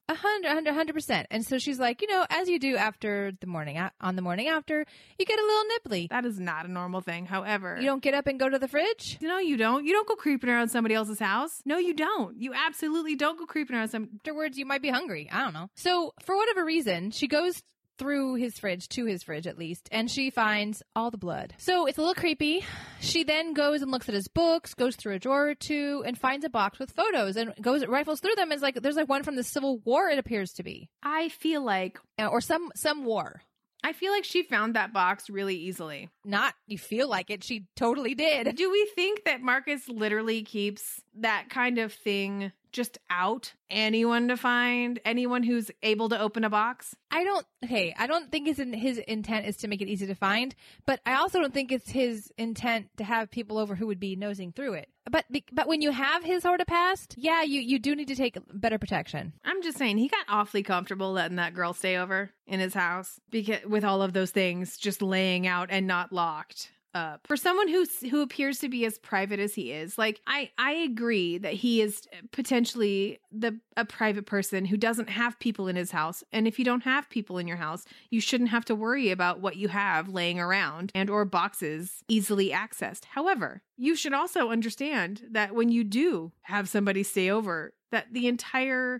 100%. And so she's like, as you do after on the morning after, you get a little nipply. That is not a normal thing. However, you don't get up and go to the fridge? No, you don't. You don't go creeping around somebody else's house. No, you don't. You absolutely don't go creeping around Afterwards, you might be hungry. I don't know. So for whatever reason, she goes through his fridge, to his fridge at least, and she finds all the blood. So it's a little creepy. She then goes and looks at his books, goes through a drawer or two, and finds a box with photos and rifles through them. It's like there's one from the Civil War, it appears to be. I feel like, or some war. I feel like she found that box really easily. Not you feel like it. She totally did. Do we think that Marcus literally keeps that kind of thing just out? Anyone to find? Anyone who's able to open a box? I don't think his intent is to make it easy to find, but I also don't think it's his intent to have people over who would be nosing through it. But when you have his sort of past, yeah, you do need to take better protection. I'm just saying, he got awfully comfortable letting that girl stay over in his house because with all of those things just laying out and not locked. up. For someone who appears to be as private as he is, like, I agree that he is potentially a private person who doesn't have people in his house. And if you don't have people in your house, you shouldn't have to worry about what you have laying around and or boxes easily accessed. However, you should also understand that when you do have somebody stay over, that the entire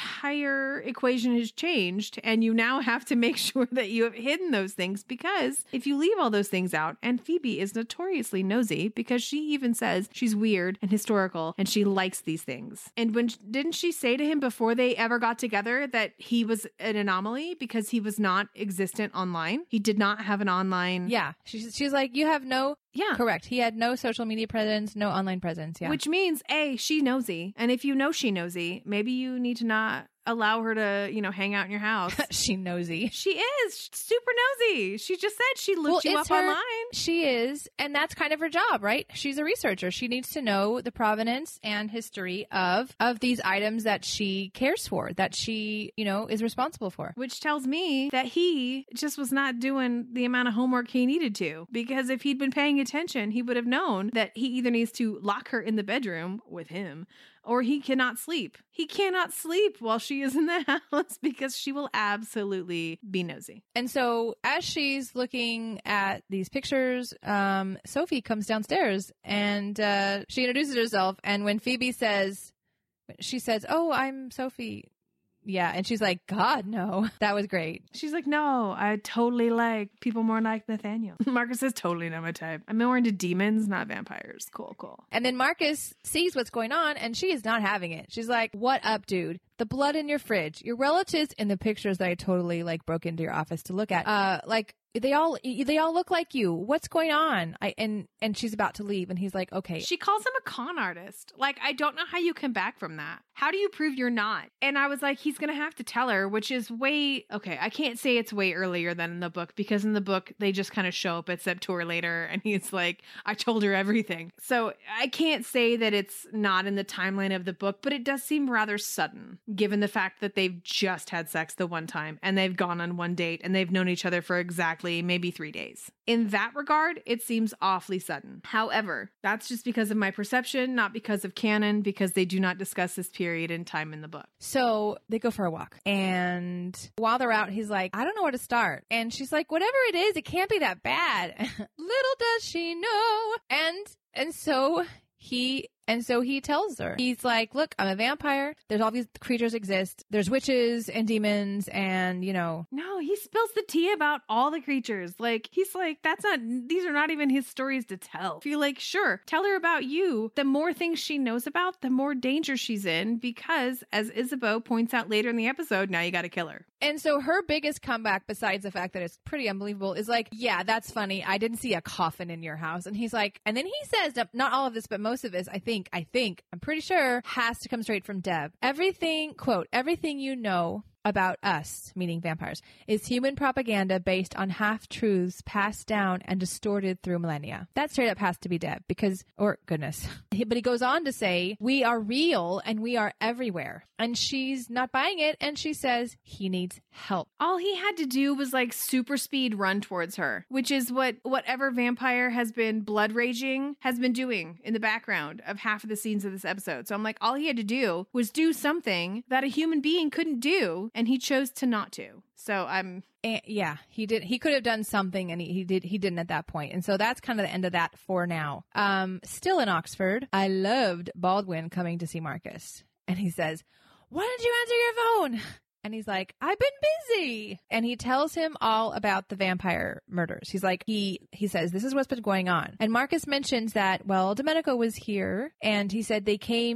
equation has changed, and you now have to make sure that you have hidden those things, because if you leave all those things out, and Phoebe is notoriously nosy because she even says she's weird and historical and she likes these things. And didn't she say to him before they ever got together that he was an anomaly because he was not existent online? He did not have an online. Yeah. She's like, you have no. Yeah. Correct. He had no social media presence, no online presence. Yeah. Which means, A, she nosy. And if you know she nosy, maybe you need to not allow her to, hang out in your house. She nosy. She is. She's super nosy. She just said she looked you up online. She is. And that's kind of her job, right? She's a researcher. She needs to know the provenance and history of these items that she cares for, that she, is responsible for. Which tells me that he just was not doing the amount of homework he needed to. Because if he'd been paying attention, he would have known that he either needs to lock her in the bedroom with him, or he cannot sleep. He cannot sleep while she is in the house because she will absolutely be nosy. And so as she's looking at these pictures, Sophie comes downstairs and she introduces herself. And when Phoebe she says, "Oh, I'm Sophie." Yeah. And she's like, God, no. That was great. She's like, no, I totally like people more like Nathaniel. Marcus is totally not my type. I'm more into demons, not vampires. Cool. And then Marcus sees what's going on and she is not having it. She's like, what up, dude? The blood in your fridge, your relatives in the pictures that I totally broke into your office to look at. They all look like you. What's going on? And she's about to leave and he's like, okay. She calls him a con artist. Like, I don't know how you come back from that. How do you prove you're not? And I was like, he's going to have to tell her, which is I can't say it's way earlier than in the book, because in the book they just kind of show up at Septour later and he's like, I told her everything. So I can't say that it's not in the timeline of the book, but it does seem rather sudden, given the fact that they've just had sex the one time and they've gone on one date and they've known each other for exactly maybe 3 days. In that regard, it seems awfully sudden. However, that's just because of my perception, not because of canon, because they do not discuss this period in time in the book. So they go for a walk. And while they're out, he's like, I don't know where to start. And she's like, whatever it is, it can't be that bad. Little does she know. And so he tells her, he's like, look, I'm a vampire. There's all these creatures exist. There's witches and demons and, No, he spills the tea about all the creatures. Like, he's like, these are not even his stories to tell. I feel like, sure, tell her about you. The more things she knows about, the more danger she's in, because as Isabeau points out later in the episode, now you got to kill her. And so her biggest comeback, besides the fact that it's pretty unbelievable, is like, yeah, that's funny. I didn't see a coffin in your house. And he's like, and then he says, not all of this, but most of this, I'm pretty sure, has to come straight from Deb. Everything, quote, everything you know about us, meaning vampires, is human propaganda based on half-truths passed down and distorted through millennia. That straight up has to be Deb goodness. But he goes on to say, we are real and we are everywhere. And she's not buying it. And she says he needs help. All he had to do was super speed run towards her, which is whatever vampire has been blood raging has been doing in the background of half of the scenes of this episode. So I'm like, all he had to do was do something that a human being couldn't do. And he chose to not to. So yeah, he did. He could have done something and he didn't at that point. And so that's kind of the end of that for now. Still in Oxford, I loved Baldwin coming to see Marcus. And he says, why didn't you answer your phone? And he's like, I've been busy. And he tells him all about the vampire murders. He's like, he says, this is what's been going on. And Marcus mentions that, well, Domenico was here and he said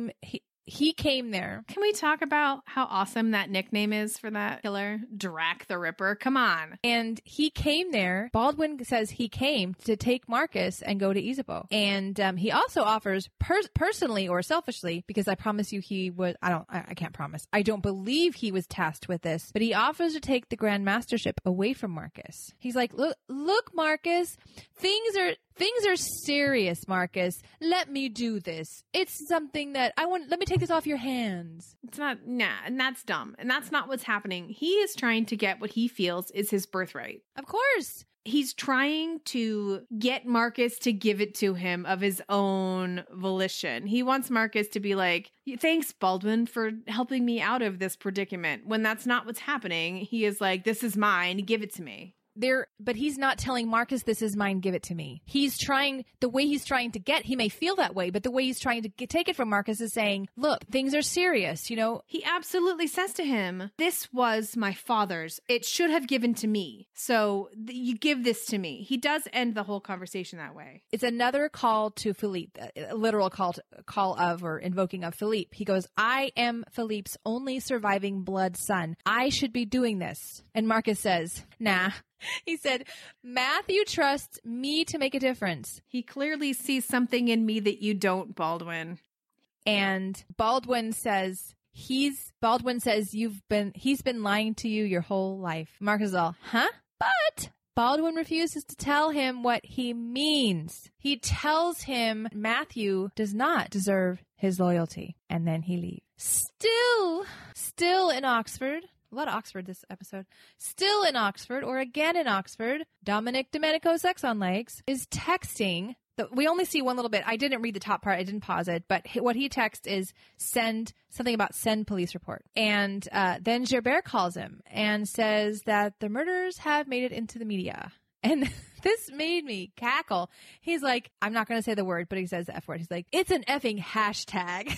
he came there. Can we talk about how awesome that nickname is for that killer? Drac the Ripper. Come on. And he came there. Baldwin says he came to take Marcus and go to Isabeau. And he also offers personally or selfishly, because I promise you I can't promise. I don't believe he was tasked with this, but he offers to take the Grand Mastership away from Marcus. He's like, look, Marcus, things are serious, Marcus. Let me do this. It's something that let me take this off your hands. It's not, and that's dumb. And that's not what's happening. He is trying to get what he feels is his birthright. Of course. he's trying to get Marcus to give it to him of his own volition. He wants Marcus to be like, thanks, Baldwin, for helping me out of this predicament. When that's not what's happening, he is like, this is mine, give it to me. But he's not telling Marcus, this is mine, give it to me. The way he's trying to get, he may feel that way, but the way he's trying to take it from Marcus is saying, look, things are serious, you know? He absolutely says to him, this was my father's. It should have given to me. So you give this to me. He does end the whole conversation that way. It's another call to Philippe, a literal call of or invoking of Philippe. He goes, I am Philippe's only surviving blood son. I should be doing this. And Marcus says, nah. He said, Matthew trusts me to make a difference. He clearly sees something in me that you don't, Baldwin. And Baldwin says he's been lying to you your whole life. Marcus is all, huh? But Baldwin refuses to tell him what he means. He tells him Matthew does not deserve his loyalty. And then he leaves. Still in Oxford. A lot of Oxford this episode. Still in Oxford, or again in Oxford, Dominic Domenico Sex on Legs is texting. We only see one little bit. I didn't read the top part. I didn't pause it. But what he texts is send police report. And then Gerbert calls him and says that the murders have made it into the media. And this made me cackle. He's like, I'm not going to say the word, but he says the F word. He's like, it's an effing hashtag.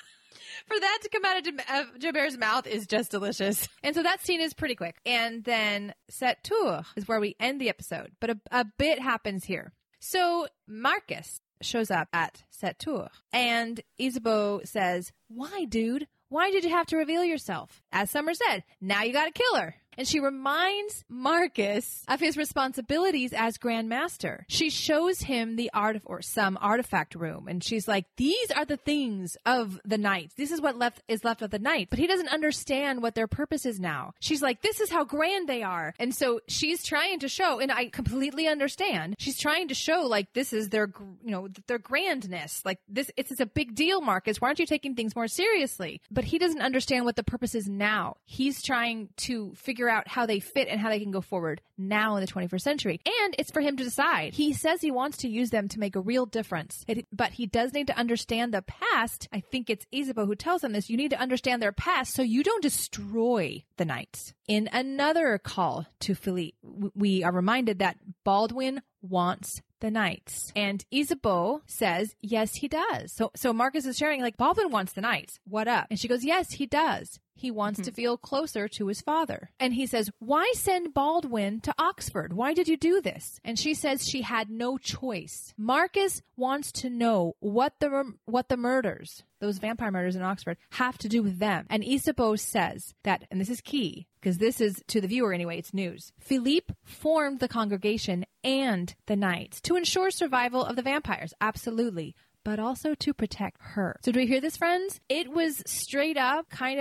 For that to come out of Gerbert's mouth is just delicious. And so that scene is pretty quick. And then Sept Tours is where we end the episode. But a bit happens here. So Marcus shows up at Sept Tours. And Isabeau says, why, dude? Why did you have to reveal yourself? As Summer said, now you got to kill her. And she reminds Marcus of his responsibilities as Grand Master. She shows him the some artifact room. And she's like, these are the things of the knights. This is what is left of the knights. But he doesn't understand what their purpose is now. She's like, this is how grand they are. And so she's trying to show, and I completely understand, she's trying to show like this is their grandness. Like this is a big deal, Marcus. Why aren't you taking things more seriously? But he doesn't understand what the purpose is now. He's trying to figure out how they fit and how they can go forward now in the 21st century. And it's for him to decide. He says he wants to use them to make a real difference. But he does need to understand the past. I think it's Isabeau who tells him this. You need to understand their past so you don't destroy the knights. In another call to Philippe, we are reminded that Baldwin wants the knights. And Isabeau says, yes, he does. So Marcus is sharing, like, Baldwin wants the knights. What up? And she goes, yes, he does. He wants to feel closer to his father. And he says, why send Baldwin to Oxford? Why did you do this? And she says she had no choice. Marcus wants to know what the murders, those vampire murders in Oxford, have to do with them. And Isabeau says that, and this is key, because this is, to the viewer anyway, it's news. Philippe formed the congregation and the knights to ensure survival of the vampires. Absolutely. But also to protect her. So do we hear this, friends? It was straight up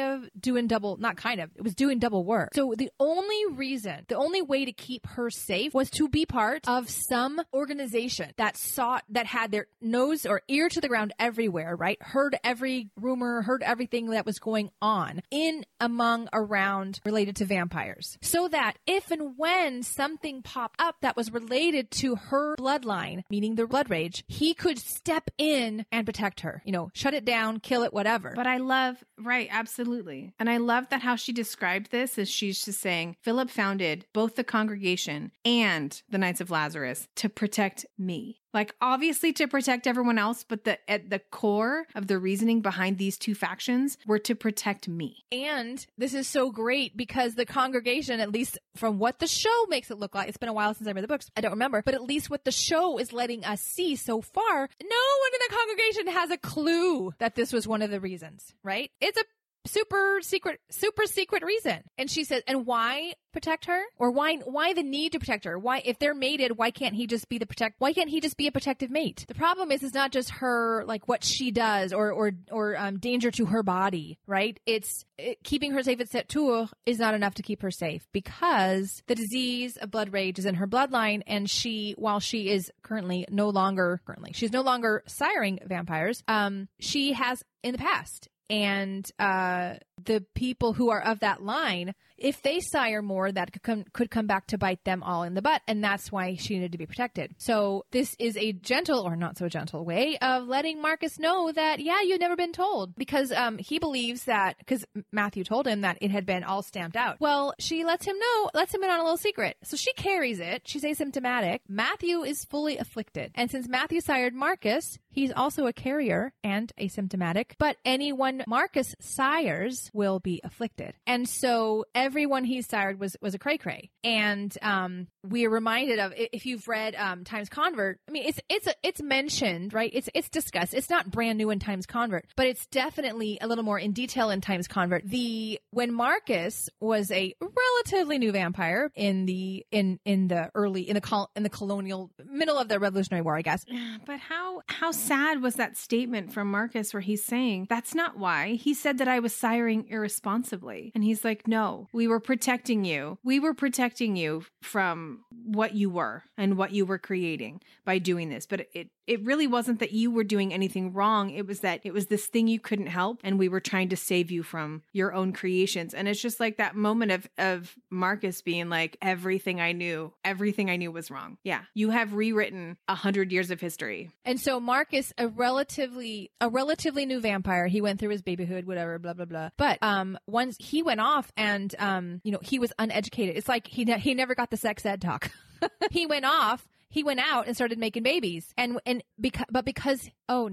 it was doing double work. So the only way to keep her safe was to be part of some organization that had their nose or ear to the ground everywhere, right? Heard every rumor, heard everything that was going on around related to vampires. So that if and when something popped up that was related to her bloodline, meaning the blood rage, he could step in and protect her, shut it down, kill it, whatever. But I love, right, absolutely. And I love that how she described this is she's just saying, Philip founded both the congregation and the Knights of Lazarus to protect me. Like, obviously to protect everyone else, but at the core of the reasoning behind these two factions were to protect me. And this is so great because the congregation, at least from what the show makes it look like, it's been a while since I read the books, I don't remember, but at least what the show is letting us see so far, no one in the congregation has a clue that this was one of the reasons, right? It's a super secret reason. And she says, and why protect her? Or why the need to protect her? Why, if they're mated, why can't he just be why can't he just be a protective mate? The problem is, it's not just her, like what she does or danger to her body, right? Keeping her safe at Sept Tours is not enough to keep her safe because the disease of blood rage is in her bloodline. And while she is she's no longer siring vampires, she has in the past. And the people who are of that line, if they sire more, that could come back to bite them all in the butt. And that's why she needed to be protected. So this is a gentle or not so gentle way of letting Marcus know that, yeah, you've never been told, because he believes that, because Matthew told him that it had been all stamped out. Well, she lets him in on a little secret. So she carries it. She's asymptomatic. Matthew is fully afflicted. And since Matthew sired Marcus, he's also a carrier and asymptomatic, but anyone Marcus sires will be afflicted. And so everyone he sired was a cray-cray. And we are reminded of, if you've read Times Convert, I mean, it's mentioned, right? It's discussed. It's not brand new in Times Convert, but it's definitely a little more in detail in Times Convert. When Marcus was a relatively new vampire in the colonial middle of the Revolutionary War, I guess. But how sad was that statement from Marcus where he's saying, that's not why. He said that I was siring irresponsibly. And he's like, no, we were protecting you. We were protecting you from what you were and what you were creating by doing this. But it really wasn't that you were doing anything wrong. It was that it was this thing you couldn't help, and we were trying to save you from your own creations. And it's just like that moment of Marcus being like, everything I knew was wrong. Yeah. You have rewritten 100 years of history. And so Marcus, a relatively new vampire, he went through his babyhood, whatever, blah, blah, blah. But once he went off and, he was uneducated. It's like he never got the sex ed talk. He went out and started making babies. Because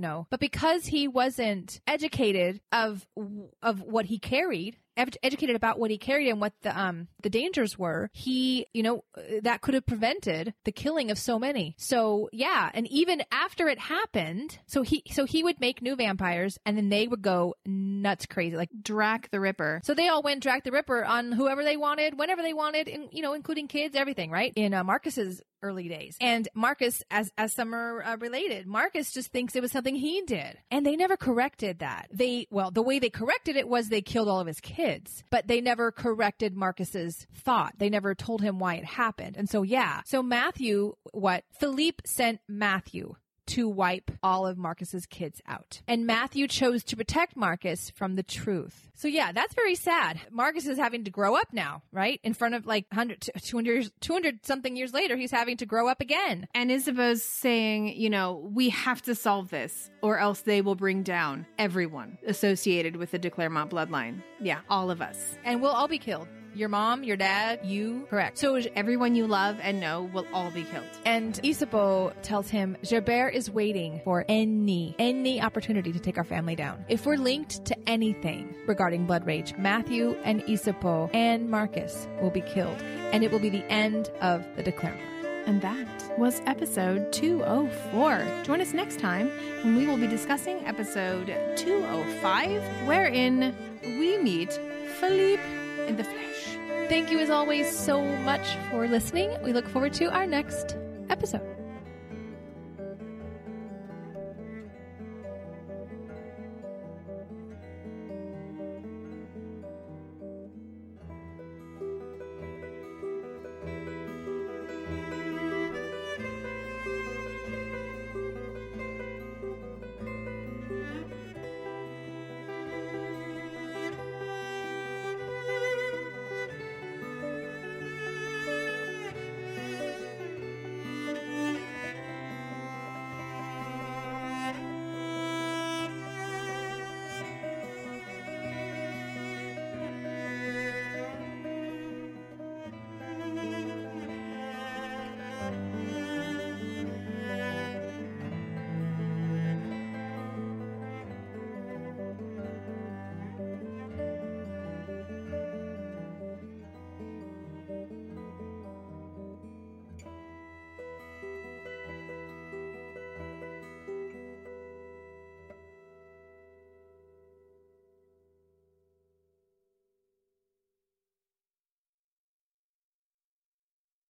he wasn't educated of what he carried, educated about what he carried and what the dangers were, that could have prevented the killing of so many. So yeah, and even after it happened, so he would make new vampires, and then they would go nuts crazy, like Drac the Ripper. So they all went Drac the Ripper on whoever they wanted, whenever they wanted, including kids, everything, right? In Marcus's early days. And Marcus, as some are related, Marcus just thinks it was something he did. And they never corrected that. The way they corrected it was they killed all of his kids, but they never corrected Marcus's thought. They never told him why it happened. And so, yeah. So Philippe sent Matthew to wipe all of Marcus's kids out. And Matthew chose to protect Marcus from the truth. So yeah, that's very sad. Marcus is having to grow up now, right? In front of like 200 something years later, he's having to grow up again. And Isabeau's saying, we have to solve this, or else they will bring down everyone associated with the de Clermont bloodline. Yeah, all of us. And we'll all be killed. Your mom, your dad, you. Correct. So everyone you love and know will all be killed. And Isabeau tells him Gerbert is waiting for any opportunity to take our family down. If we're linked to anything regarding blood rage, Matthew and Isabeau and Marcus will be killed. And it will be the end of the de Clermont. And that was episode 204. Join us next time when we will be discussing episode 205, wherein we meet Philippe in the flesh. Thank you as always so much for listening. We look forward to our next episode.